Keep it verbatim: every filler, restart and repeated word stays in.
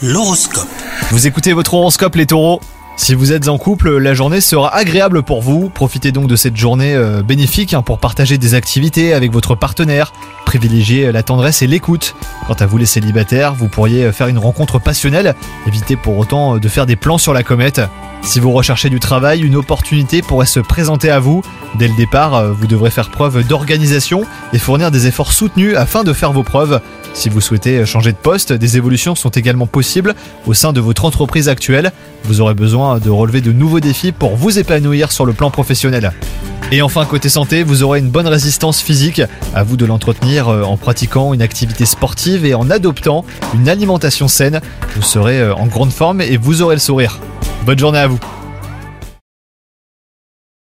L'horoscope. Vous écoutez votre horoscope les taureaux. Si vous êtes en couple, la journée sera agréable pour vous. Profitez donc de cette journée euh, bénéfique hein, pour partager des activités avec votre partenaire. Privilégiez la tendresse et l'écoute. Quant à vous les célibataires, vous pourriez faire une rencontre passionnelle. Évitez pour autant de faire des plans sur la comète. Si vous recherchez du travail, une opportunité pourrait se présenter à vous. Dès le départ, vous devrez faire preuve d'organisation et fournir des efforts soutenus afin de faire vos preuves. Si vous souhaitez changer de poste, des évolutions sont également possibles au sein de votre entreprise actuelle. Vous aurez besoin de relever de nouveaux défis pour vous épanouir sur le plan professionnel. Et enfin, côté santé, vous aurez une bonne résistance physique. À vous de l'entretenir en pratiquant une activité sportive et en adoptant une alimentation saine. Vous serez en grande forme et vous aurez le sourire. Bonne journée à vous.